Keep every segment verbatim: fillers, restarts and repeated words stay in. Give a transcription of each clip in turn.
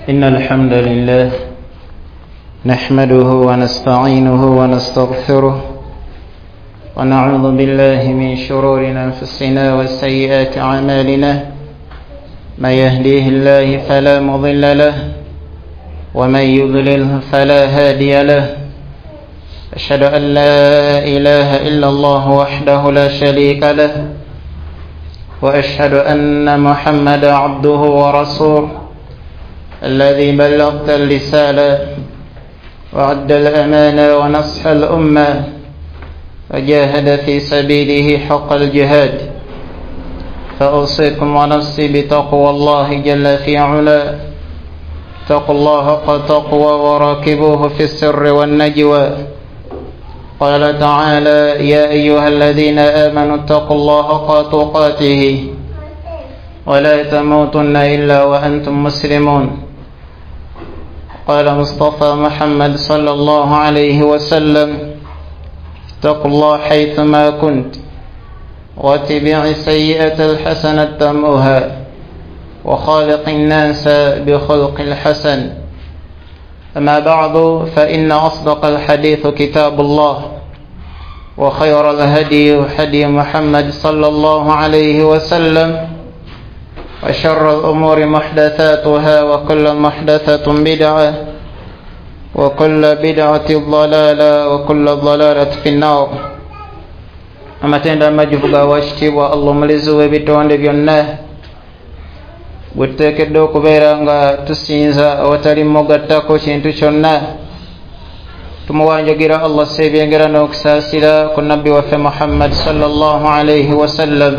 إن الحمد لله نحمده ونستعينه ونستغفره ونعوذ بالله من شرور أنفسنا وسيئات أعمالنا من يهديه الله فلا مضل له ومن يضلله فلا هادي له أشهد أن لا إله إلا الله وحده لا شريك له وأشهد أن محمدا عبده ورسوله الذي بلغ الرسالة وأدى الأمانة ونصح الأمة وجاهد في سبيله حق الجهاد فأوصيكم ونفسي بتقوى الله جل في علاه اتقوا الله حق تقوى وراقبوه في السر والنجوى قال تعالى يا أيها الذين آمنوا اتقوا الله حق تقاته ولا تموتن إلا وأنتم مسلمون قال مصطفى محمد صلى الله عليه وسلم اتقوا الله حيثما كنت واتبع السيئة الحسنة تمؤها وخالق الناس بخلق الحسن أما بعد فإن أصدق الحديث كتاب الله وخير الهدي هدي محمد صلى الله عليه وسلم وشر الأمور محدثاتها وكل محدثة بدعة وكل بدعة ضلالة وكل ضلالة في النار amatenda amajjuvuga washitibwa Allah mulizi w'ebitonde byonna gwetuteekedde okubeera nga tusinza awatali mugattako kintu kyonna tumuwanjagira Allah seebyengera n'okusaasira ku nabbi waffe Muhammad sallallahu alayhi wasallam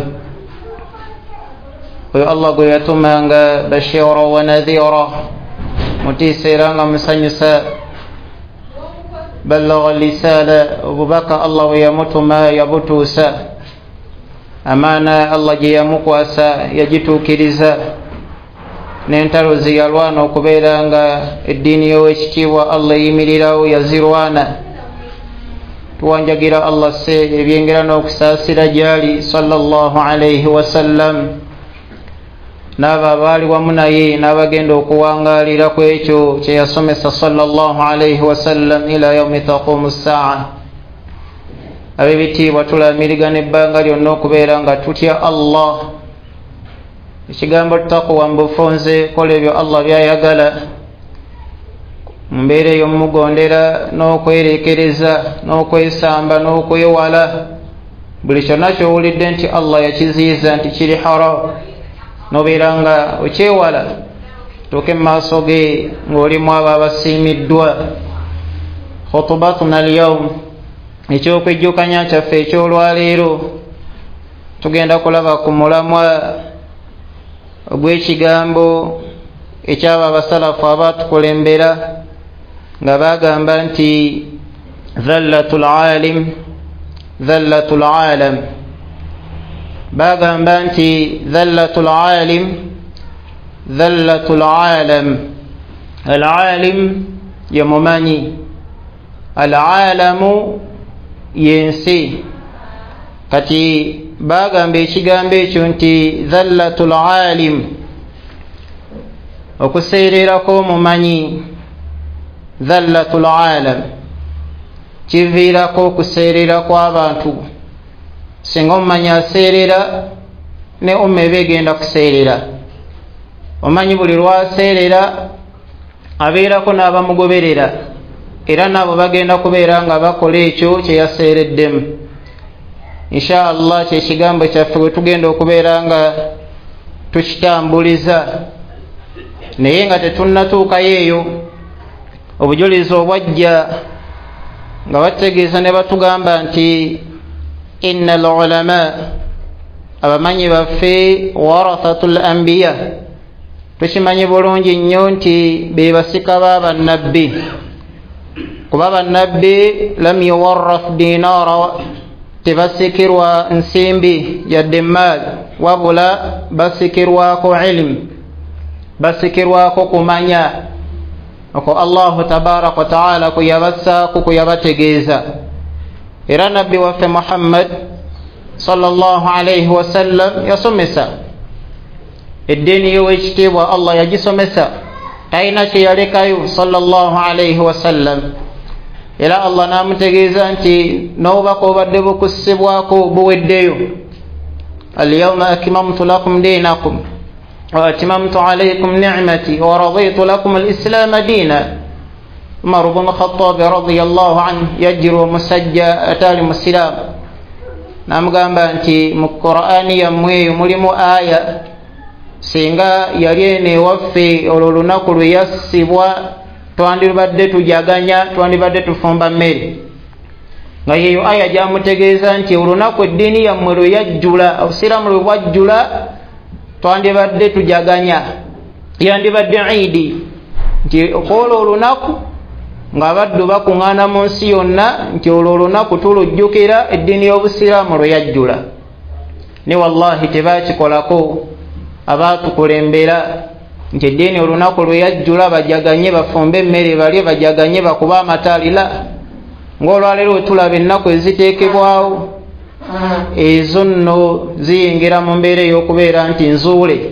oyo Allah gwe yatumanga bashira wa nadhira mutiisa era nga musanyusa ballagha lisala obubaka Allah bwe yamutuma yabutuusa amaana Allah gye yamukwasa yagituukiriza n'entalo ze yalwana okubeera nga eddiini y'owekitiibwa Allah eyimirirawo yazirwana tuwanjagira Allah se ebyengera n'okusaasira gyali sallallahu alayhi wasallam n'abo abaali wamu naye n'abagenda okuwangaalira ku ekyo kye yasomesa sallallahu alayhi wasallam ila yaumi taqumu ssaa ab'ebitiibwa tulamirigana ebbanga lyonna okubeera nga tutya Allah ekigambo taqwa mbufunze kola ebyo Allah byayagala mu mbeera ey'omumugondera n'okwerekereza n'okwesamba n'okwewala buli kyonna ky'owulidde nti Allah yakiziyiza nti kiri haram nobeera nga okyewala tuuke mu maaso ge ng'olimu abo abasiimiddwa khutubatuna alyawm eky'okwejjukanya kyaffe eky'olwaleero tugenda kulaba ku mulamwa ogw'ekigambo ekyabo abasalafu abaatukulembera nga bagamba nti dhallatul alim dhallatul alam bagamba nti dhallatul alim dhallatul alam alalim ye mumanyi alalamu yensi kati bagamba ekigambo ekyo nti dhallatul alim okuseererako omumanyi dhallatul alam kiviirako okuseerera kw'abantu singa omumanyi aseerera ne umma eba egenda kuseerera omanyi buli lwaseerera abeerako n'abamugoberera era nabo bagenda kubeera nga bakola ekyo kye yaseereddemu insha Allah kyekigambo kyaffe bwe tugenda okubeera nga tukitambuliza naye nga tetunnatuukayo eyo obujulizi obwajja nga bategeeza ne batugamba nti inna al-ulama abamanyi baffe warathatul anbiya tukimanyi bulungi nnyo nti be basika b'abannabbi kuba bannabbi lam yuwarrath dinara tebasikirwa nsimbi yadde maali wabula basikirwako ilmu basikirwako kumanya oko Allahu tabaraka wa taala kuyabassaako kuyabategeeza era nabbi waffe Muhammad sallallahu alayhi wasallam yasomesa eddiini y'owekitiibwa Allah yagisomesa talina kye yalekayo sallallahu alayhi wasallam. Era Allah namutegeeza nti n'obubaka obadde bukussibwako buweddeyo. Alyawma akmamtu lakum dinakum wa atmamtu alaykum ni'mati wa raditu lakum al-islaama diina. Umar ibn Khattab radiyallahu anhu yajiru musajja atali muslim namugamba nti mu Qur'ani yammwe mulimu aya singa yali ene waffe olwo lunaku lwe yassibwa twandibadde tujaganya twandibadde tufumba mmere. Nga yeyo aya gyamutegeeza nti olunaku eddiini yammwe lwe yajjula obusiraamu lwe bwajjula twandibadde tujaganya yandibadde Eid nti okwolwo olunaku ng'abaddu bakuŋŋaana mu nsi yonna nti olwo olunaku tulujjukira eddiini y'obusiraamu lwe yajjula. Ne wallahi tebaakikolako abaatukulembera nti eddiini olunaku lwe yajjula bajaganye bafumbe emmere balye bajaganye bakuba amataalira. Ng'olwaleero tulaba ennaku eziteekebwawo ezo nno ziyingira mu mbeera ey'okubeera nti nzuule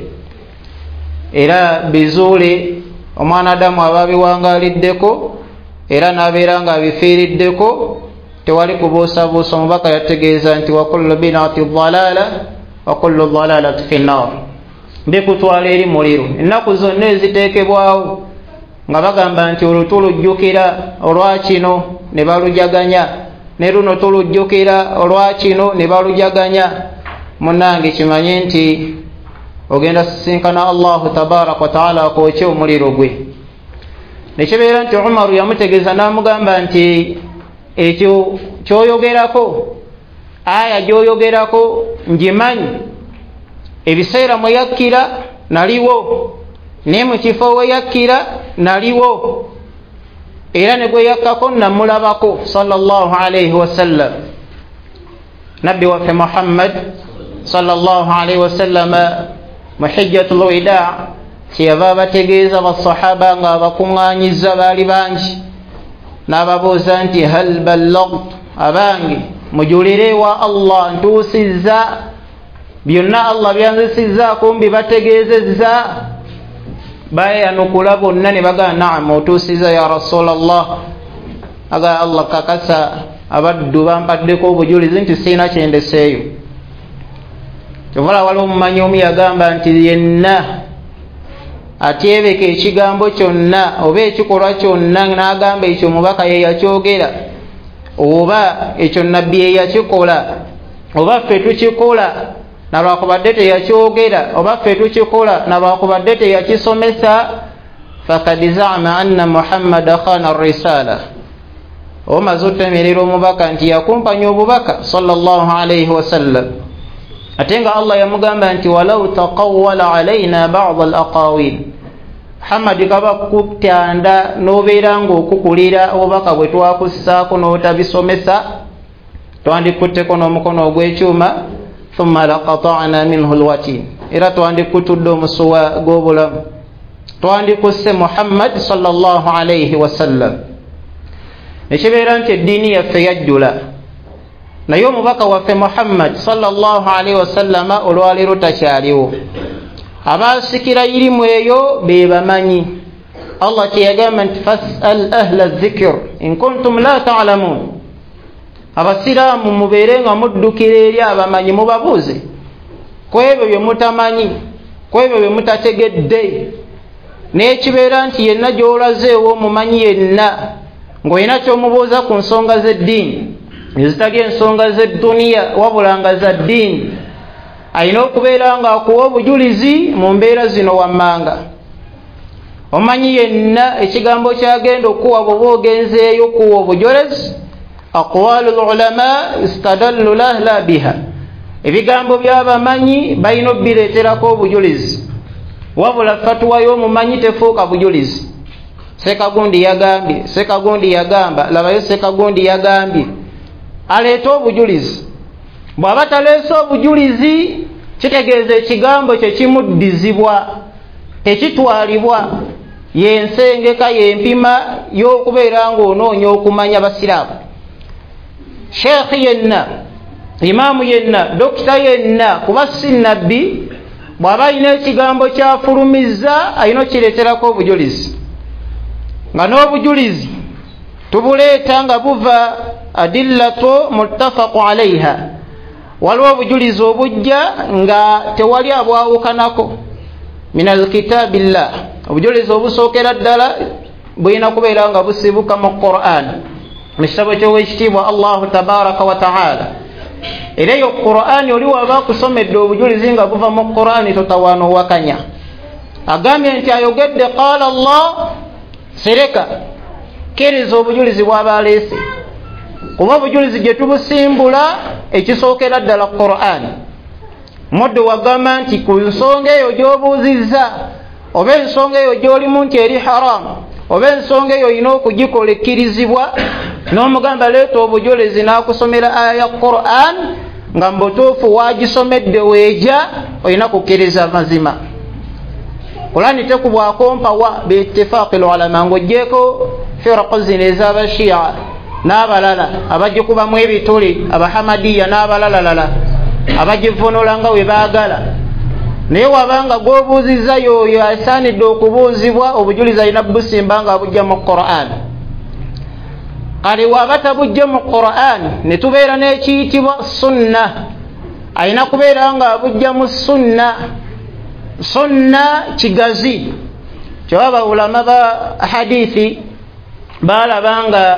era bizuule omwana Adamu aba biwangaaliddeko era n'abeera ng'abifiiriddeko tewali kubuusabuusa. Omubaka yategeeza nti wa kullu bid'ati dalaala wa kullu dalaalati fi nnaar, bikutwala eri muliro. Ennaku zonna eziteekebwawo nga bagamba nti olwo tulujjukira olwakino ne balujaganya ne luno tulujjukira olwakino ne balujaganya. Munnange kimanye nti ogenda sisinkana Allahu tabaaraka wa ta'ala akwokye omuliro gwe. Nekibeera nti Umaru yamutegeeza n'amugamba nti ekyo kyoyogerako aya gyoyogerako ngimanyi, ebiseera mwe yakkira naliwo ne mu kifo we yakkira naliwo era ne gwe yakkako namulabako sallallahu alayhi wasallam. Nabbi waffe Muhammad sallallahu alayhi wasallam mu hijjatul wadaa kyeyava bategeeza basahaba nga abakuŋŋaanyizza baali bangi n'ababuuza nti hal ballagtu, abange mujulire wa Allah ntuusizza byonna Allah byanzisizzaako mbibategeezezza. bayanukula bonna ne bagamba naam otuusizza ya rasulallah. aga Allah kakasa abaddu bampaddeko obujulizi nti siina kyendeseeyo. kyovula waliwo omumanyi omu yagamba nti yenna atyebeka ekigambo kyonna oba ekikolwa kyonna n'agamba ekyo mubaka ye yakyogera oba ekyo nabbi ye yakikola oba ffe tukikola nalwakubadde teyakyogera oba ffe tukikola nalwakubadde teyakisomesa, fakad za'ama anna Muhammada khana risala. omaze otemerera omubaka nti yakumpanya obubaka sallallahu alayhi wasallam. ate nga Allah yamugamba nti walau taqawwala alayna ba'd al-aqawil, Muhammad kaba kutanda nobeera ng'okukulira obubaka bwe twakussaako n'otabisomesa twandikutteko n'omukono ogw'ekyuma thumma laqata'na minhu alwatin, era twandikutudde omusuwa gw'obulamu twandikusse Muhammad sallallahu alayhi wasallam. Ekibeera nti eddiini yaffe yajjula naye omubaka waffe Muhammad sallallahu alayhi wasallam olwaleero takyaliwo. Abaasikira irimu eyo be bamanyi. Allah kyeyagamba nti fas'al ahla dhikr in kuntum la ta'lamun. Abasiraamu mubeere nga muddukira eri abamanyi mubabuuze ku ebyo bye mutamanyi, ku ebyo bye mutategedde. N'ekibeera nti yenna gy'olazeewo omumanyi yenna ng'olina ky'omubuuza ku nsonga z'eddiini ezitali ensonga z'edduniya wabula nga za ddiini, alina okubeera ng'akuwa obujulizi mu mbeera zino wammanga. Omanyi yenna ekigambo kyagenda okuwa bw'oba ogenzeeyo okuwa obujolezi aqwalul ulama istadallu lahla biha, ebigambo by'abamanyi balina obireeterako obujulizi, wabula fatuwa y'omumanyi tefuuka bujulizi. Sekagundi yagambye, Sekagundi yagamba, labayo Sekagundi yagambye, aleeta obujulizi. Bw'aba taleese obujulizi kitegeeza ekigambo kye kimuddizibwa tekitwalibwa yensengeka yempima y'okubeera ng'onoonya okumanya basiraamu. Sheekhi yenna, imaamu yenna, dokita yenna kuba si nabbi bw'aba alina ekigambo kyafulumizza alina kireeterako obujulizi nga n'obujulizi tubuleeta nga buva adillatu muttafaqu alaiha waliwo obujulizi obujja nga tewali abwawukanako min alkitabillah obujulizi obusookera ddala bulina kubeera nga busibuka mu Qur'an mu kitabo ky'owekitiibwa Allahu tabaraka wa ta'ala era eyo Qur'an oli waba akusomedde obujulizi nga buva mu Qur'an totawaana owakanya agambye nti ayogedde qaala Allah sereka kkiriza obujulizi bw'aba aleese kuba obujulizi gye tubusimbula ekisookera ddala Qur'an moddo wagamba nti ku nsonga eyo gy'obuuzizza oba ensonga eyo gy'olimu nti eri haramu oba ensonga eyo olina okugikola ekkirizibwa n'omugamba leeta obujulizi n'akusomera aya ya Qur'an nga mbutuufu waagisomedde weeja olina kukkiriza mazima Qur'an tekubwako mpawa biittifaaqi ulama ng'oggyeko firaqu zino ez'abashia n'abalala abagikubamu ebituli abahamadiya n'abalalalala abagivunula nga we baagala naye wabanga gw'obuuzizza y'oyo asaanidde okubuuzibwa obujulizi alina busimba nga bujja mu Qur'an kale waba tabujja mu Qur'an ne tubeera n'ekiyitibwa sunna alina kubeera nga bujja mu sunna sunna kigazi kyaba ulama ba hadithi balabanga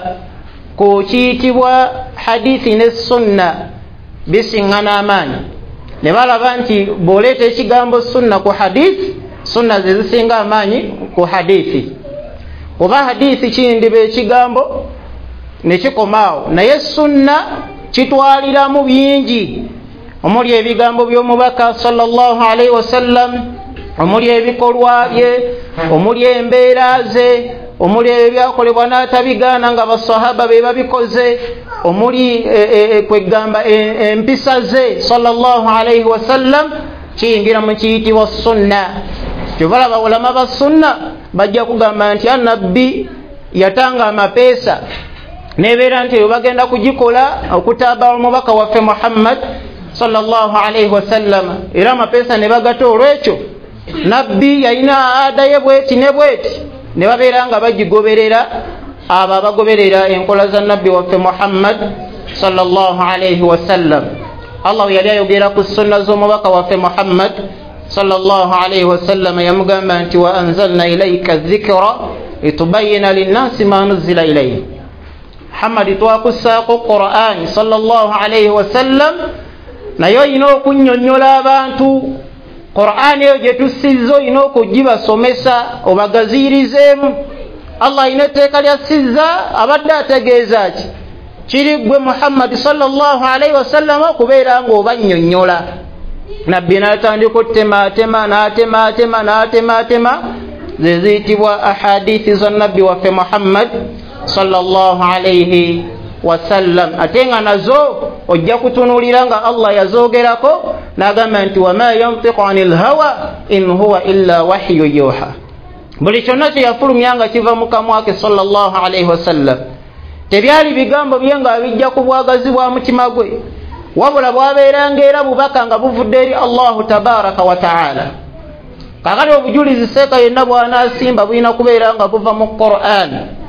ku kiyitibwa hadithi ne sunna bisiŋŋana amaanyi ne balaba nti bw'oleeta ekigambo sunna ku hadithi sunna ze zisinga amaanyi ku hadithi oba hadithi kiyindiba ekigambo ne kikomaawo naye sunna kitwaliramu bingi omuli ebigambo by'omubaka sallallahu alaihi wasallam omuli ebikolwa bye omuli embeera ze omuli ebyakolebwa n'atabigaana nga basahaba be babikoze omuli kwegamba empisa ze sallallahu alaihi wasallam kiyingira mu kiyitibwa sunna kyobalaba ulama ba sunna bajja kugamba nti annabbi yatanga amapeesa nebeera nti eyo bagenda kugikola okutaaba omubaka waffe Muhammad sallallahu alaihi wasallam era amapeesa ne bagata olwekyo nabbi yalina ada ye bweti ne bweti ne babeera nga bagigoberera abo abagoberera enkola za nabbi waffe Muhammad sallallahu alaihi wasallam Allah yali ayogera ku sunna z'omubaka waffe Muhammad sallallahu alaihi wasallam yamugamba nti wa anzalna ilayka dhikra litubayyina linnasi ma nuzila ilayhi Muhammad twakussaako Qur'an sallallahu alaihi wasallam naye olina okunnyonnyola abantu Qur'an eyo gye tussizza olina okugibasomesa obagaziirizeemu Allah alina etteeka lyassizza abadde ategeeza ki kiri gwe Muhammad sallallahu alaihi wasallam okubeera ng'obannyonnyola nabbi n'atandika ottematema n'atematema n'atematema ze ziyitibwa ahadithi za nabbi waffe Muhammad sallallahu alaihi wasallam ate nga nazo ojja kutunuulira nga Allah yazoogerako n'agamba nti wama yantiqu anil hawa in huwa illa wahyu yuha buli kyonna kye yafulumya nga kiva mu kamwa ke sallallahu alaihi wasallam tebyali bigambo bye nga bijja ku bwagazi bwa mutima gwe wabula bwabeeranga era bubaka nga buvudde eri Allahu tabaraka wa ta'ala kakati obujulizi seeka yenna bw'anaasimba bulina kubeera nga buva mu Qur'an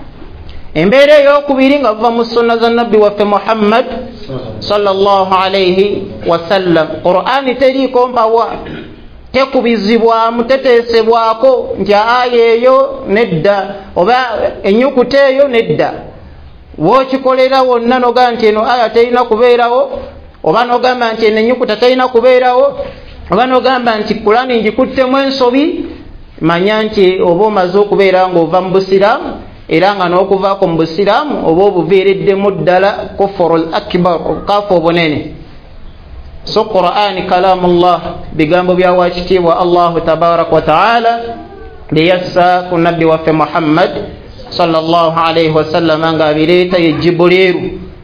embeera ey'okubiri nga buva mu sunna za nabbi waffe Muhammad sallallahu alaihi wasallam Qur'an teriiko mpawa tekubizibwamu teteesebwako nti aya eyo nedda oba ennyukuta eyo nedda wookikolera wonna noga nti eno aya terina kubeerawo oba nogamba nti eno ennyukuta terina kubeerawo oba nogamba nti Qur'ani ngikuttemu ensobi manya nti oba omaze okubeera ng'ova mu busiraamu era nga n'okuvaako mu busiraamu oba obuviiriddemu ddala kufurul akbar obukaafu obunene so Qur'ani kalamullah bigambo bya wakitiibwa Allahu tabaraka wa ta'ala biyassa ku nabbi waffe Muhammad sallallahu alaihi wasallam nga abireeta ye Jibriilu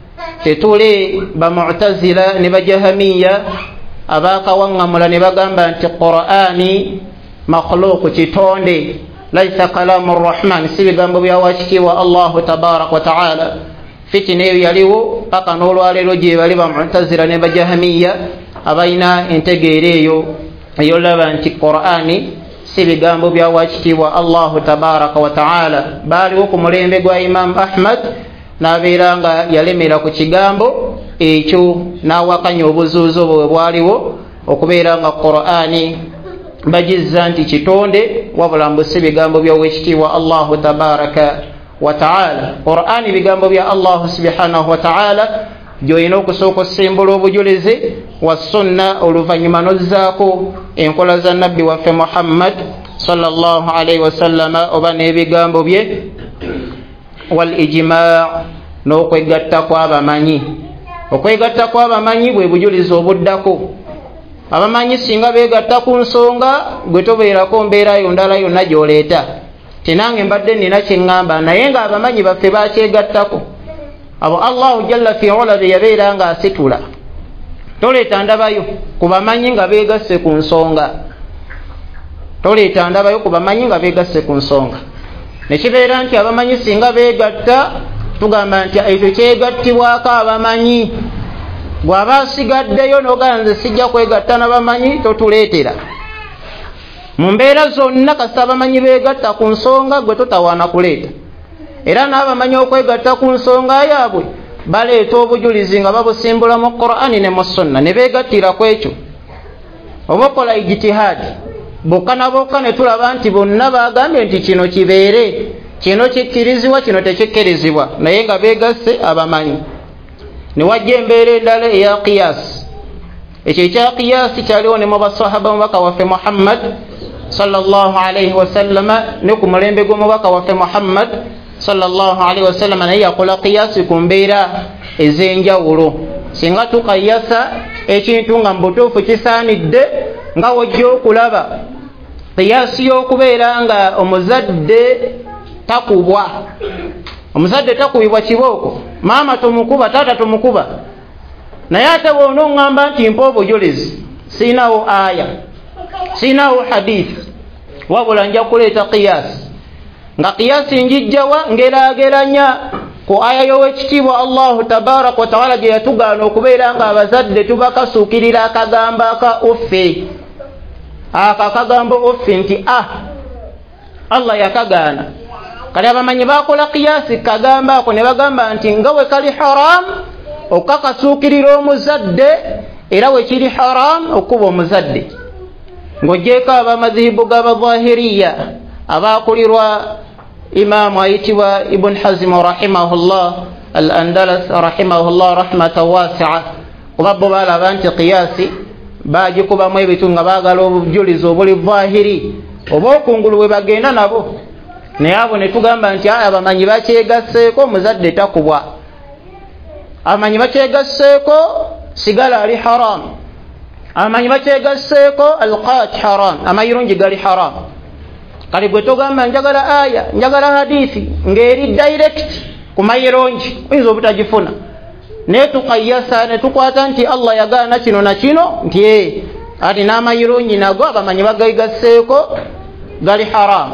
tetule ba Mu'tazila ne bajahamiya abakawaŋŋamula ne bagamba nti Qur'ani makhluuq kitonde laisa kalamu rrahman si bigambo bya wakitiibwa Allahu tabaraka wa ta'ala fitina eyo yaliwo paka n'olwaleero gye bali ba Mu'tazila ne bajahamiya abalina entegeera eyo yolaba nti Qur'ani si bigambo bya wakitiibwa Allahu tabaraka wa ta'ala baaliwo ku mulembe gwa Imam Ahmad n'abeera nga yalemera ku kigambo ekyo n'awakanya obuzuuzo bwe bwaliwo okubeera nga Qur'ani bagizza nti kitonde wabula mbu si bigambo bya wakitiibwa Allahu tabaraka wa ta'ala. Qur'ani bigambo bya Allahu subhanahu wa ta'ala gy'olina okusooka okusimbula obujulizi wa sunna oluvannyuma n'ozzaako enkola za nabbi waffe Muhammad sallallahu alayhi wasallama oba n'ebigambo bye wal ijma' n'okwegatta kw'abamanyi. Okwegatta kw'abamanyi bwe bujulizi obuddako. Abamanyi singa beegatta ku nsonga gwe tobeerako mbeerayo ndala yonna gy'oleeta tinange mbadde nina kye ŋŋamba naye ng'abamanyi baffe bakyegattako abo Allahu jalla fi ula be yabeera nga asitula toleeta ndabayo ku bamanyi nga beegasse ku nsonga toleeta ndabayo ku bamanyi nga beegasse ku nsonga ne kibeera nti abamanyi singa beegatta tugamba nti ekyo kyegattibwako abamanyi bw'aba asigaddeyo n'ogamba nze sijja kwegatta n'abamanyi totuleetera mu mbeera zonna kasita abamanyi beegatta ku nsonga gwe totawaana kuleeta era n'abamanyi okwegatta ku nsonga yaabwe baleeta obujulizi nga babusimbula mu Qur'ani ne mu sunna ne beegattira ku ekyo oba okola ijitihaadi bokka na bokka ne tulaba nti bonna baagambye nti kino kibeere kino kikkirizibwa kino tekikkirizibwa naye nga beegasse abamanyi ne wajja embeera endala eya qiyas ekyo ekya qiyasi kyaliwo ne mu basahaba mubaka waffe Muhammad sallallahu alayhi wasallama ne ku mulembe gw'omubaka waffe Muhammad sallallahu alayhi wasallama naye yakola qiyasi ku mbeera ez'enjawulo singa tukayasa ekintu nga mubutuufu kisaanidde nga wojja okulaba qiyasi y'okubeera nga omuzadde takubwa omuzadde takubibwa kibooko maama tumukuba taata tumukuba naye ate bw'ona oŋŋamba nti mpa obujulizi siinawo aya siinawo hadisi wabula nja kuleeta qiyasi nga qiyasi njijjawa ngeraageranya ku aya y'owekitiibwa Allahu tabaraka wa ta'ala gye yatugaana okubeera nga abazadde tubakasuukirira akagambo aka uffe ako akagambo uffe nti ah Allah yakagaana kale abamanyi bakola qiyasi kagamba ako ne bagamba nti nga we kali haram okakasuukirira omuzadde era we kiri haram okuba omuzadde ng'ogjeeko abamadhibu g'abadhahiriya abaakulirwa imaamu ayitibwa Ibn Hazm rahimahullah al-Andalas rahimahullah rahmatan wasi'a kuba bo balaba nti qiyasi baagikubamu ebitu nga baagala obujulizi obuli dhahiri oba okungulu bwe bagenda nabo naye abo ne tugamba nti aya abamanyi bakyegasseeko omuzadde takubwa abamanyi bakyegasseeko sigala ali haram abamanyi bakyegasseeko alqaat haram amayirungi gali haram kale gwe togamba njagala aya njagala hadithi ng'eri direct ku mayirungi oyinza obutagifuna naye tukayasa ne tukwata nti Allah yagaana kino na kino nti ee ati n'amayirungi nago abamanyi bagayigasseeko gali haram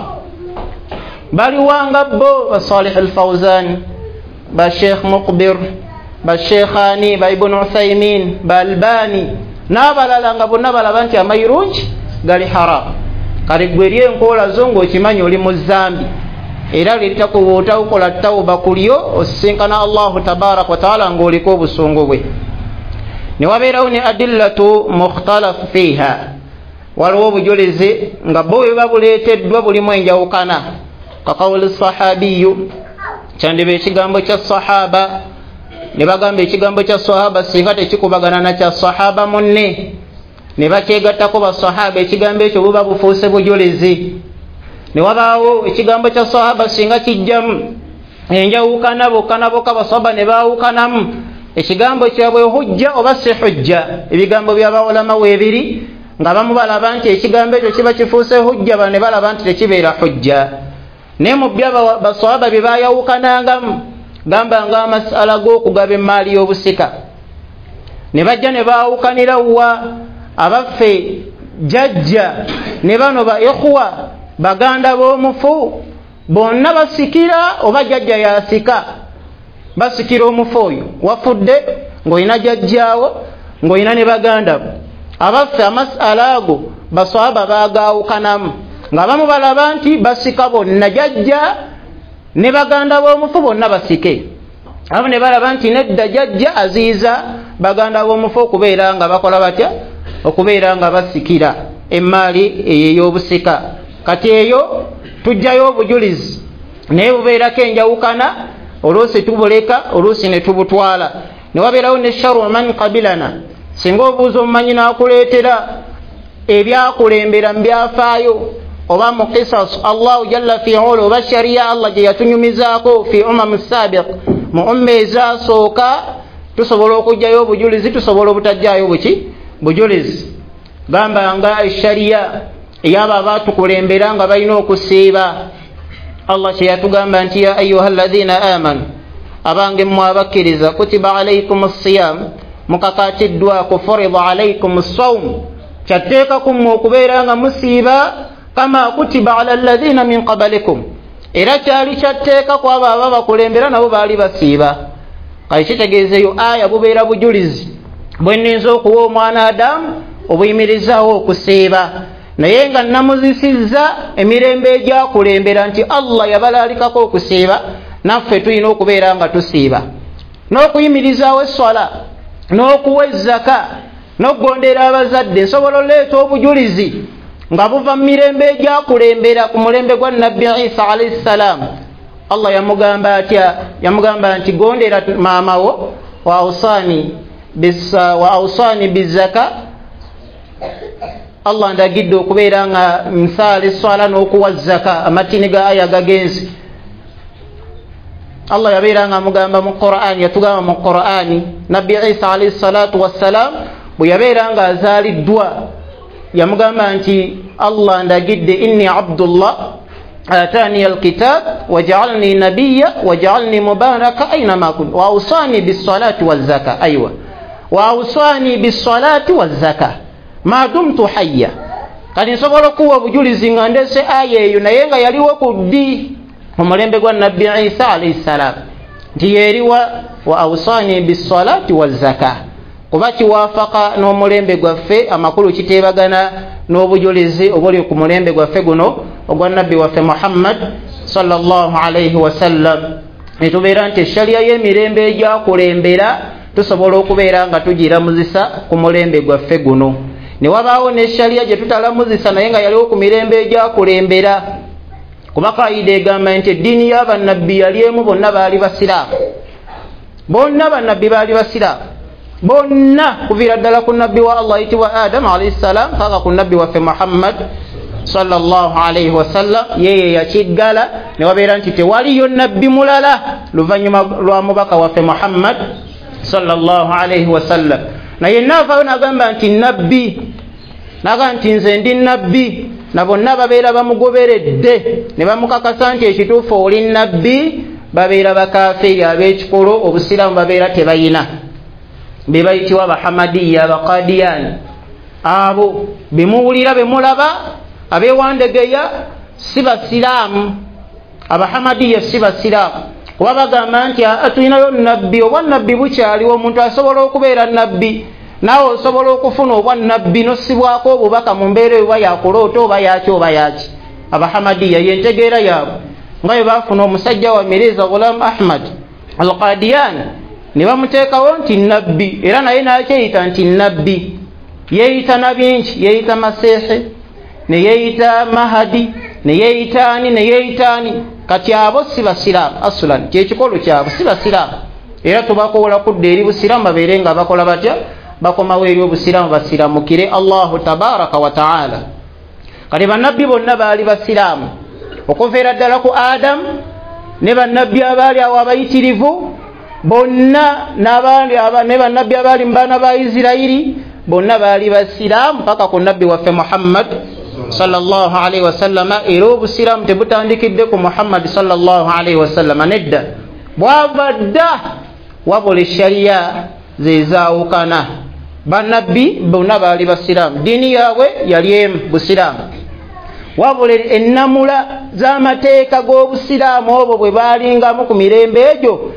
baliwanga bo ba Salih al-Fawzan ba Sheikh Muqbir ba Sheikhani ba Ibn Uthaymin ba Albani n'abalala nga bonna balaba nti amayirungi gali haram kale gwe eri enkola zo ng'okimanyi oli mu zambi era litakubuuta okola tawuba kulyo osisinkana Allahu tabaraka wa taala ng'oliko obusungu bwe ne wabeerawo ne adillatu mukhtalaf fiha waliwo obujulizi nga bo bwe babuleeteddwa bulimu enjawukana kakawuli sahabiyu kyandiba ekigambo kya sahaba ne bagamba ekigambo kya sahaba singa tekikubagana na kya sahaba munne ne bakyegattako basahaba ekigambo ekyo buba bufuuse bujulizi ne wabaawo ekigambo kya sahaba singa kijjamu enjawukana bokka bokka basahaba ne baawukanamu ekigambo kyabwe hujja oba si hujja ebigambo by'abaulama weebiri nga bamu balaba nti ekigambo ekyo kiba kifuuse hujja bane balaba nti tekibeera hujja naye mu bya basahaba bye baayawukanangamu gamba nga amasala g'okugaba emaali y'obusika ne bajja ne baawukanira wa abaffe jajja ne bano ba ikhwa baganda b'omufu bonna basikira oba jajja yasika basikira omufu oyo wafudde ng'olina jajjaawo ng'olina ne baganda bo abaffe amasala ago baswahaba bagaawukanamu nga bamu balaba nti basika bonna jajja ne baganda b'omufu bonna basike, abamu ne balaba nti nedda jajja aziiza baganda b'omufu okubeera nga bakola batya, okubeera nga basikira emmaali ey'obusika. Kati eyo tujjayo obujulizi naye bubeerako enjawukana, oluusi tubuleka oluusi ne tubutwala. Ne wabeerawo ne sharu man qabilana, singa obuuza omumanyi n'akuleetera ebyakulembera mu byafaayo oba mu qisas Allahu jalla fi'ala oba shariya Allah gye yatunyumizaako fi umam sabiq, mu umma ezasooka, tusobola okujjayo obujulizi, tusobola obutajjayo buki bujulizi. Gamba nga shariya eyaba abaatukulembera nga balina okusiiba. Allah kye yatugamba nti ya ayuha alladhina amanu, abange mmwe abakkiriza, kutiba alaykum as-siyam, mukakatiddwako, farida alaykum as-sawm, kyatteeka ku mmwe okubeera nga musiiba, kama kutiba ala alladhina min qablikum, era kyali kyatteeka ku abo aba bakulembera nabo baali basiiba. Kale kitegeeza eyo aya bubeera bujulizi bwe nninza okuwa omwana Adamu obuyimirizaawo okusiiba, naye nga namuzisizza emirembe egyakulembera nti Allah yabalaalikako okusiiba, naffe tulina okubeera nga tusiiba, n'okuyimirizaawo esswala, n'okuwa ezzaka, n'okugondera abazadde. Nsobola oleeta obujulizi nga buva mu mirembe egyakulembera ku mulembe gwa Nabbi Isa alayhi salaam. Allah yamugamba atya? Yamugamba nti gondera maama wo, wa awsani bisa wa awsani bizaka. Allah ndagidde okubeera nga nsaala esswala n'okuwa zaka, amatini ga aya gagenzi. Allah yabeera nga amugamba mu Qur'ani, yatugamba mu Qur'ani. Nabbi Isa alayhi salatu wassalam bwe yabeera nga azaaliddwa yamugamba nti Allah ndagidde, inni abdullah atani alkitab waj'alni nabiyya waj'alni mubaraka aynama kunt wa awsani bis-salati waz-zaka. Aywa, wa awsani bis-salati waz-zaka ma dumtu hayya. Kati nsobola okuwa obujulizi nga ndese aya eyo naye nga yaliwo ku ddi omulembe gwa Nabbi Isa alayhi salam, nti yeriwa wa awsani bis-salati waz-zaka, kuba kiwaafaka n'omulembe gwaffe, amakulu kiteebagana n'obujulizi obuli ku mulembe gwaffe guno ogwa nabbi waffe Muhammad sallallahu alayhi wasallam. Ne tubeera nti eshaliya y'emirembe egyakulembera tusobola okubeera nga tugiramuzisa ku mulembe gwaffe guno. Ne wabaawo n'eshaliya gye tutalamuzisa naye nga yaliwo ku mirembe egyakulembera, kuba kaida egamba nti eddiini y'abannabbi yali emu, bonna baali basiraamu, bonna bannabbi baali basiraamu bonna, kuviira ddala ku nabbi wa Allah ayitibwa Adamu alayhi salam paka ku nabbi waffe Muhammad sallallahu alayhi wasallam, yeye yakiggala. Ne wabeera nti tewaliyo nabbi mulala luvannyuma lwa mubaka waffe Muhammad sallallahu alayhi wasallam. Naye naavaayo n'agamba nti nabbi, n'agamba nti nze ndi nabbi, na bonna babeera bamugoberedde ne bamukakasa nti ekituufu oli nabbi, babeera bakaafiri ab'ekikolo, obusiraamu babeera tebayina, be bayitibwa abahamadiya, abaqadiyani. Abo bemuwulira bemulaba abewandegeya si basiraamu, abahamadiya si basiraamu, kuba bagamba nti tulinayo nabbi, obwa nabbi bukyaliwo. Omuntu asobola okubeera nabbi, naawe osobola okufuna obwa nabbi n'ossibwako obubaka mu mbeera oba yakuloota oba yaki oba yaki. Abahamadiya yentegeera yaabwe nga bwe baafuna omusajja wa Mirza Ghulam Ahmad al-Qadiyani ne bamuteekawo nti nabbi, era naye nakyeyita nti nabbi. Yeeyita na bingi, yeeyita Masiihi, ne yeeyita Mahadi, ne yeeyitaani ne yeeyitaani. Kati abo si basiraamu, asulan kyekikolo kyabwe si basiraamu, era tubakola kudda eri busiraamu babeere nga bakola batya, bakomawo eri obusiraamu basiramukire Allahu tabaraka wa taala. Kati bannabbi bonna baali basiraamu okuveera ddala ku Adamu ne bannabbi abaali awo abayitirivu bonna, ne bannabbi abaali mu baana ba Isirayiri bonna baali basiraamu paka ku nabbi waffe Muhammad sallallahu alayhi wasallam. Era obusiraamu tebutandikidde ku Muhammad sallallahu alayhi wasallam, nedda, bwava dda, wabula eshariya zezaawukana. Bannabbi bonna baali basiraamu, diini yaabwe yali emu, busiraamu, wabula ennamula z'amateeka g'obusiraamu obwo bwe baalingamu ku mirembe egyo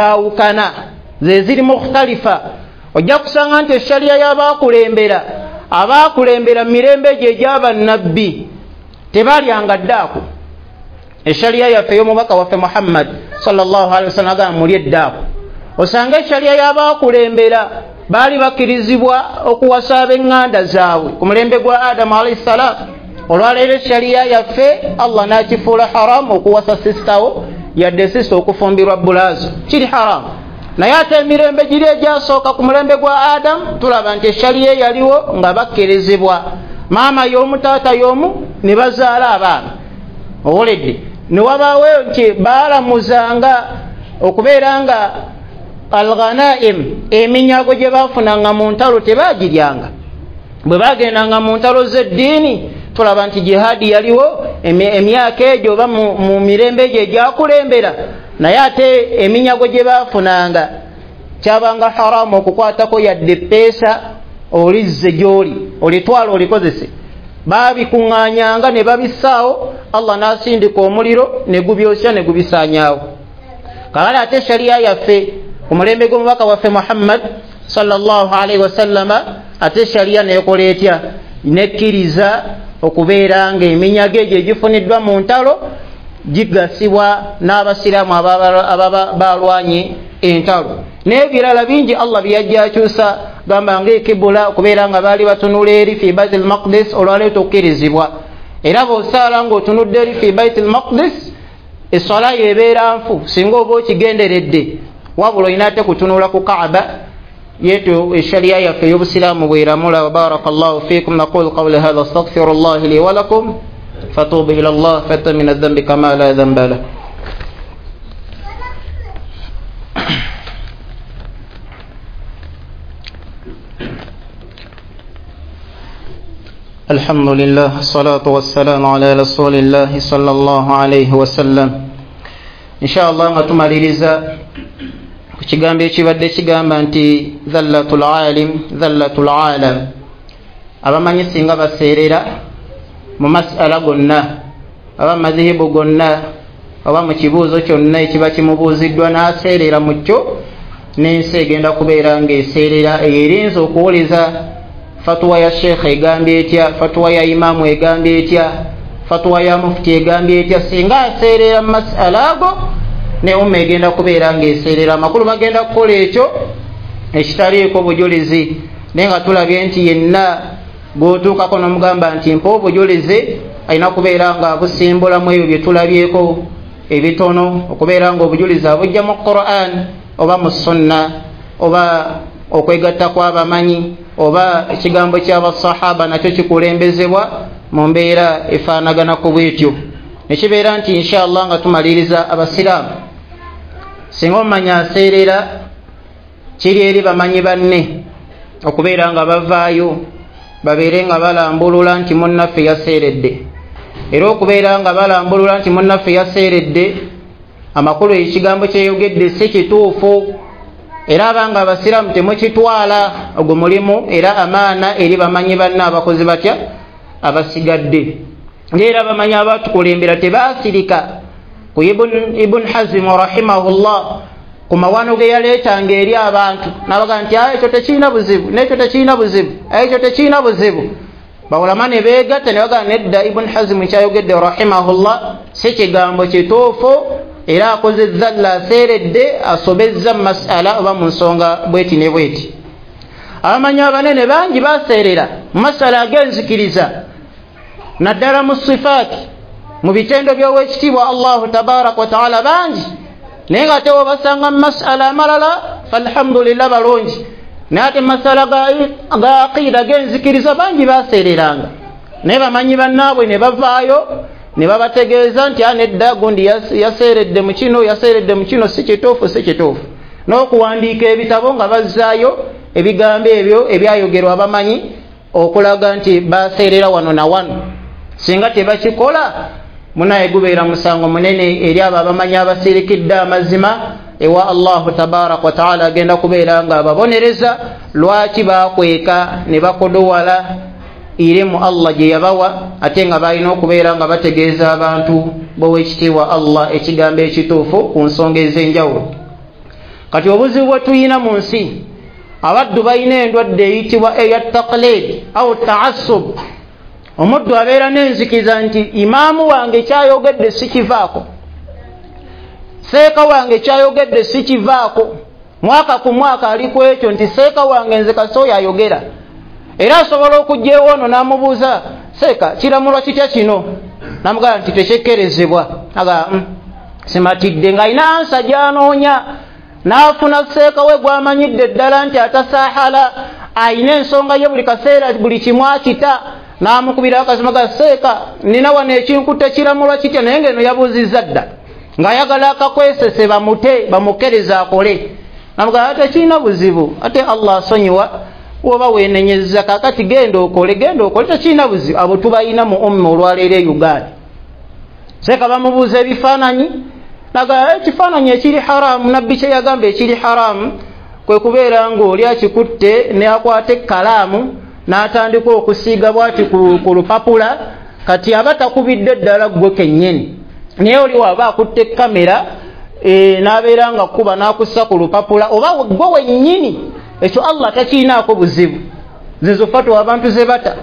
zezaawukana, ze ziri mukhtalifa. Ojja kusanga nti eshariya y'abaakulembera abaakulembera mirembe gye gyaba nabbi tebalyanga ddaako. Eshaliya yaffe y'omubaka waffe Muhammad sallallahu alaihi wasallam agamba mulye ddaako. Osanga eshaliya y'abaakulembera baali bakkirizibwa okuwasa ab'eŋŋanda zaabwe ku mulembe gwa Adamu alayhi salaam. Olwaleero eshaliya yaffe Allah n'akifuula haramu okuwasa sisitawo yadde sisita okufumbirwa bulaazo kiri haramu. Naye ate emirembe giri egyasooka ku mulembe gwa Adamu tulaba nti eshaliya yaliwo nga bakkirizibwa maama y'omu taata y'omu ne bazaala abaana. Owoledde ne wabaawo nti baalamuzanga okubeera nga al-ghanaim eminyago gye baafunanga mu ntalo tebaagiryanga. Bwe baagendanga mu ntalo z'eddiini tulaba nti jihaadi yaliwo emyaka egyo oba mu mirembe egyo egyakulembera. Naye ate eminyago gye baafunanga kyabanga haramu okukwatako yadde peesa olizze gy'oli olitwala olikozese. Baabikuŋŋaanyanga ne babissaawo Allah n'asindika omuliro ne gubyosya ne gubisaanyaawo. Kakati ate shariya yaffe ku mulembe gw'omubaka waffe Muhammad sallallahu alaihi wasallama ate shariya neekola etya nekkiriza okubeera nga eminyago egyo egifuniddwa mu ntalo gigasibwa n'abasiraamu ababa balwanye entalo. N'ebirala bingi Allah byajja akyusa gamba ng'ekibula okubeera nga baali batunula eri fi Baitul Maqdis olwaleero tokkirizibwa. Era bw'osaala ng'otunudde eri fi Baitul Maqdis essala y'ebeera nfu singa oba okigenderedde wabula olina ate kutunula ku Kaaba. Yetu eshaliya yaffe y'obusiraamu bweramula. Wa barakallahu fiikum. Naqulu qawli hadha astaghfirullahi li wa lakum fatubu ila Allah fatta min adh-dhanbi kama la dhanba lahu. الحمد لله الصلاة والسلام على رسول الله صلى الله عليه وسلم. إن شاء الله نتماليزا kigambo ekibadde kigamba nti dhallatul alim dhallatul alam. Abamanyi singa baseerera mu masala gonna aba madhihibu gonna aba mu kibuuzo kyonna ekiba kimubuuziddwa n'aseerera mu kyo n'ensi egenda kubeera ng'eseerera erinza okuwuliza fatwa ya sheekh egambye etya, fatwa ya imaamu egambye etya, fatwa ya mufti egambye etya. Singa aseerera mu masala ago ne umma egenda kubeera ng'eseerera. Amakulu bagenda kukola ekyo ekitaliiko bujulizi naye nga tulabye nti yenna gw'otuukako n'omugamba nti mpa obujulizi alina kubeera nga abusimbulamu ebyo bye tulabyeko ebitono, okubeera nga obujulizi abujja mu Qur'an oba mu sunna oba okwegatta kw'abamanyi oba ekigambo ky'abasahaba nakyo kikulembezebwa mu mbeera efaanagana ku bwetyo. Nekibeera nti inshallah nga tumaliriza abasiraamu singa omanya aseerera kiri eri bamanyi banne okubeera nga bavaayo babeere nga balambulula nti munnaffe yaseeredde. Era okubeera nga balambulula nti munnaffe yaseeredde amakulu ekigambo kyeyogedde si kituufu. Era abanga abasiraamu temukitwala ogwo mulimu era amaana eri bamanyi banne abakozi batya abasigadde. Ng'era abamanyi abatukulembera tebaasirika ku Ibn, Ibn Hazm rahimahullah ku mawano ge yaleetanga eri abantu n'abaga nti ekyo tekirina buzibu n'ekyo tekirina buzibu ekyo tekirina buzibu. Bawulama ne beegatta ne baga nedda Ibn Hazm kyayogedde rahimahullah si kigambo kituufu era akozezza aseeredde asobezza mu masala oba mu nsonga bweti ne bweti. Abamanyi abanene bangi baseerera mu masala ag'enzikiriza naddala mu sifaati mu bitendo by'owekitiibwa Allahu tabaraka wa taala bangi naye nga ate wobasanga mu masala amalala falhamdulillah balungi naye ate mu masala ga aqiida g'enzikiriza bangi baseereranga naye bamanyi bannaabwe ne bavaayo ne babategeeza nti anedda gundi yaseeredde mu kino yaseeredde mu kino si kituufu si kituufu n'okuwandiika ebitabo nga bazzaayo ebigambo ebyo ebyayogerwa abamanyi okulaga nti baseerera wano na wano. Singa tebakikola munaye gubeera musango munene eri abo abamanyi abasirikidde amazima ewa Allahu tabaraka wa taala agenda kubeera nga ababonereza lwaki bakweka ne bakodowala irimu Allah gye yabawa ate nga balina okubeera nga bategeeza abantu b'owekitiibwa Allah ekigambo ekituufu ku nsonga ez'enjawulo. Kati obuzibu bwe tuyina mu nsi abaddu balina endwadde eyitibwa eya taqlid au taassub. Omuddu abeera n'enzikiza nti imaamu wange kyayogedde sikivaako, seeka wange kyayogedde sikivaako, mwaka ku mwaka ali ku ekyo nti seeka wange nze kasooyo ayogera. Era asobola okujja ewoono n'amubuuza, seeka kiramulwa kitya kino? Namugamba nti tekyekkerezebwa. Aga mm, simatidde ng'alina ansa gy'anoonya. N'afuna seeka we gw'amanyidde ddala nti atasahala, ayina ensonga ye buli kaseera buli kimu akita. N'amukubira akasima ga seeka, nina wano ekinkutte kiramulwa kitya? Naye ng'eno yabuuzizza dda ng'ayagala akakwesese bamute bamukkereza akole. Namugamba ate kirina buzibu, ate Allah asonyiwa woba weenenyezza, kakati genda okole genda okole tekirina buzibu. Abo tubayina mu umma olwaleero e Uganda. Seeka bamubuuza ebifaananyi, naga ekifaananyi ekiri haramu, nabbi kye yagamba ekiri haramu kwe kubeera ng'oli akikutte ne akwata ekkalaamu n'atandika okusiiga bw'ati ku, ku lupapula. Kati aba takubidde ddala gwe kennyini, naye oli waba akutte kamera e, n'abeera nga kuba n'akussa ku lupapula oba gwe wennyini, ekyo Allah takirinaako buzibu. Zizo fatwa abantu ze bata.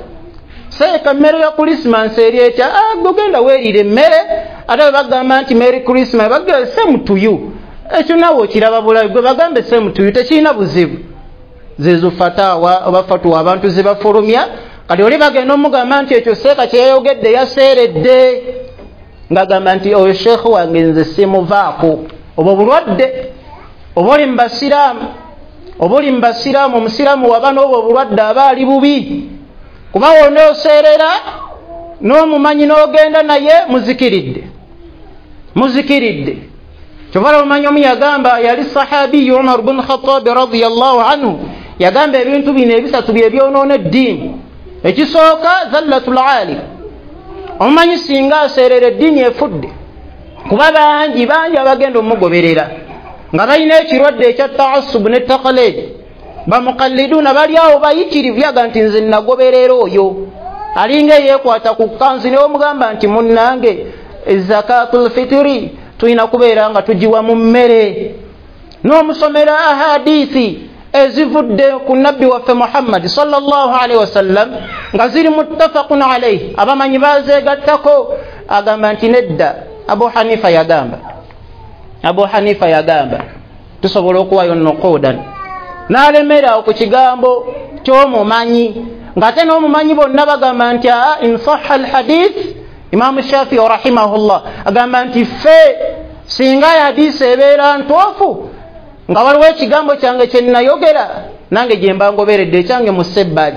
Seeka mmere ya Christmas eri etya, ah gogenda weerire mmere, ate bagamba nti Merry Christmas, bagamba same to you. Ekyo nawe okiraba bulabi, gwe bagambe same to you, tekirina buzibu. Zizo fatawa oba fatwa abantu ze bafulumya. Kati oli bagenda omugamba nti ekyo seeka kyeyogedde yaseeredde, ng'agamba nti oyo sheekh wange nze simuvaako. Oba bulwadde, oba oli mu basiraamu, oba oli mu basiraamu, omusiraamu waba n'obwo obulwadde aba ali bubi. Kuba wonna oseerera n'omumanyi n'ogenda naye muzikiridde, muzikiridde. Kyova omumanyi omu yagamba, yali sahabiyu Umar bin Khattab radiyallahu anhu, yagamba ebintu bino ebisatu bye byonoona eddiini. Ekisooka zallatul alim. Omumanyi singa aseerera eddiini efudde, kuba bangi bangi abagenda omugoberera nga balina ekirwadde ekya ta'assub ne taqlid. Bamukalliduna bali awo bayitirivu, yaga nti nze nagoberera oyo alinga yeekwata ku kanzu, naye omugamba nti munnange zakatul fitri tulina kubeera nga tugiwa mu mmere, n'omusomera ahadithi ezivudde ku nabbi waffe Muhammad sallallahu alaihi wasallam nga ziri muttafaqun alayhi, abamanyi bazeegattako. Agamba nti nedda, Abu Hanifa yagamba, Abu Hanifa yagamba tusobola okuwayo noqodan, n'alemera ku kigambo ky'omumanyi, ng'ate n'omumanyi bonna bagamba nti in sahha alhadith. Imam Shafi'i rahimahullah agamba nti ffe singa hadisi ebeera ntuufu nga waliwo ekigambo kyange kye nnayogera, nange gye mba ngoberedde ekyange mu ssebbali.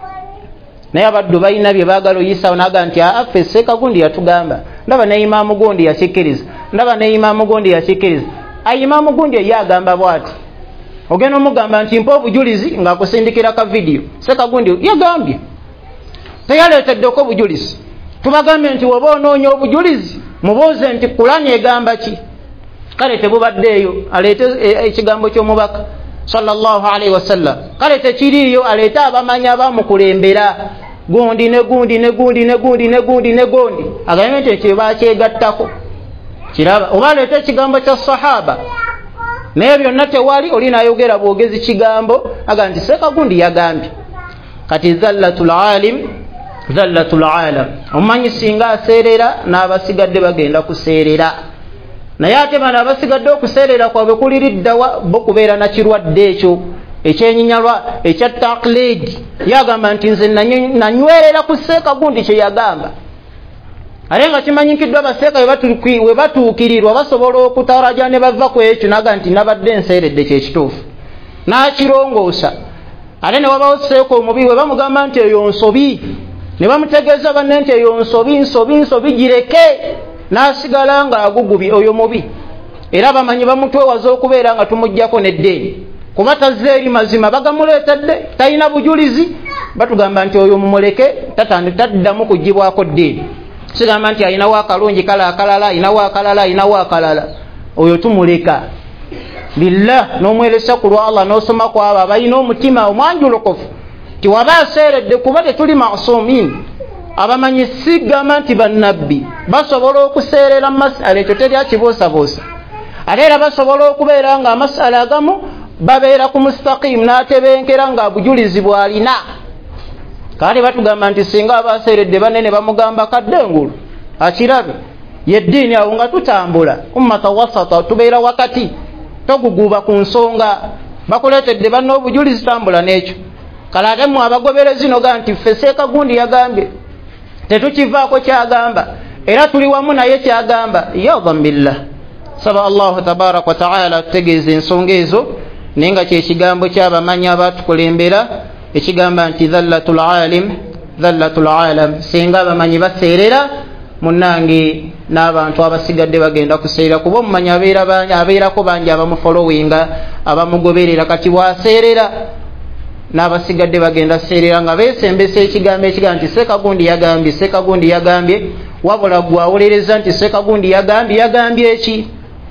Naye abaddu balina bye baagala oyisa, n'agamba nti ffe Seeka gundi yatugamba, ndaba ne Imaamu gundi yakikkiriza, ndaba ne Imaamu gundi yakikkiriza. Ayi Imaamu gundi ye agamba bw'ati, ogenda omugamba nti mpa obujulizi ng'akusindikira ka vidiyo. Seeka gundi yagambye teyaleeteddeko bujulizi. Tubagambye nti woba onoonya obujulizi mubuuze nti Qur'ani egamba ki. Kale tebubaddeeyo aleete ekigambo ky'omubaka sallallahu alaihi wasallam, kale tekiriiyo aleete abamanyi abamukulembera gundi ne gundi ne gundi ne gundi ne gundi ne gundi, agambe nti ekyo bakyegattako kiraba. Oba aleete ekigambo kya sahaba, naye byonna tewali, oli n'ayogera bwogezi kigambo, aga nti Seeka gundi yagambye. Kati zallatul alim zallatul alam, omumanyi singa aseerera n'abasigadde bagenda kuseerera. Naye ate bano abasigadde okuseerera kwabwe kuliriddawa bo kubeera na kirwadde ekyo ekyenyinyalwa ekya taqlid. Yagamba nti nze nanywerera ku Seeka gundi kye yagamba, ate nga kimanyikiddwa abaseeka we batuukirirwa basobola okutaraja ne bava ku ekyo, naga nti nabadde nseeredde kyekituufu, n'akirongoosa. Ate ne wabawo Seeka omubi we bamugamba nti eyo nsobi, ne bamutegeeza banne nti eyo nsobi nsobi nsobi gireke, n'asigala nga agugubye oyo mubi. Era bamanyi bamutwewaza okubeera nga tumuggyako n'eddeeni, kuba tazze eri mazima, bagamuleetedde talina bujulizi, batugamba nti oyo mumuleke taddamu kuggyibwako ddeeni. Sigamba nti alinawo akalungi kale akalala, alinawo akalala, alinawo akalala, oyo tumuleka billah, n'omweresa ku lwa Allah, n'osoma ku abo abalina omutima omwanjulukufu ti waba aseeredde, kuba tetuli masumin. Abamanyi sigamba nti bannabbi basobola okuseerera masala ekyo teri akibuusabuusa, ate era basobola okubeera nga amasala agamu babeera ku mustaqim n'atebenkera nga bujulizi bwalina kandi batugamba nti singa abaseeredde banene bamugamba kaddengulu akirabe yeddiini awo nga tutambula ummata wasata tubeera wakati toguguba ku nsonga bakuleetedde banna obujulizi tambula n'ekyo kale ate mu abagoberezi noga nti ffe Seeka Gundi yagambye tetukivaako kyagamba era tuli wamu naye kyagamba yadham billah saba Allahu tabaraka wa ta'ala tutegeeze ensonga ezo naye nga kyekigambo ky'abamanyi abatukulembera ekigamba nti dhallatul alim dhallatul alam singa abamanyi baseerera munnange n'abantu abasigadde bagenda kuseerera kuba omumanyi abeerako bangi abamufolowinga abamugoberera kati bwaseerera n'abasigadde bagenda seerera nga beesembesa ekigambo ekigamba nti Seeka Gundi yagambye Seeka Gundi yagambye wabula gwawolereza nti Seeka Gundi yagambye yagambye eki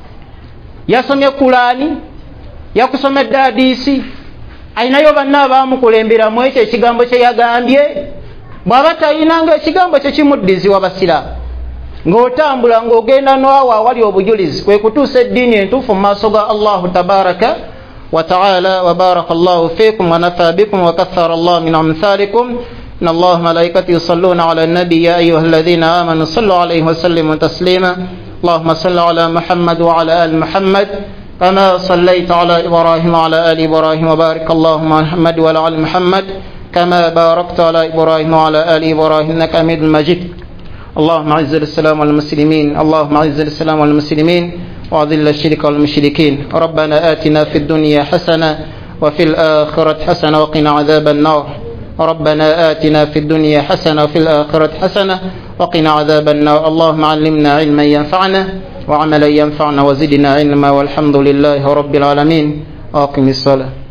yasomye Kurani yakusomedde hadiisi ayinayo banna abaamukulemberamu ekyo ekigambo kye yagambye bw'aba tayinanga ekigambo kye kimuddiziwa basiraamu ng'otambula ng'ogenda n'awo awali obujulizi kwe kutuusa eddiini entuufu mu maaso ga Allahu tabaraka wa ta'ala wa baraka Allahu fiikum wa nafa bikum wa kathara Allah min amthalikum inna Allaha malaikatahu yusalluna ala an-nabi ya ayyuhalladhina amanu sallu alayhi wa sallimu taslima Allahumma salli ala Muhammad wa ala ali Muhammad كما صليت على إبراهيم وعلى آل إبراهيم وبارك اللهم على محمد وعلى آل محمد كما باركت على إبراهيم وعلى آل إبراهيم إنك حميد مجيد اللهم أعز الإسلام والمسلمين اللهم أعز الإسلام والمسلمين وأذل الشرك والمشركين ربنا آتنا في الدنيا حسنة وفي الآخرة حسنة وقنا عذاب النار ربنا آتنا في الدنيا حسنة وفي الآخرة حسنة وقنا عذاب النار اللهم علمنا علما ينفعنا وعملا ينفعنا وزدنا علما والحمد لله رب العالمين. أقم الصلاة.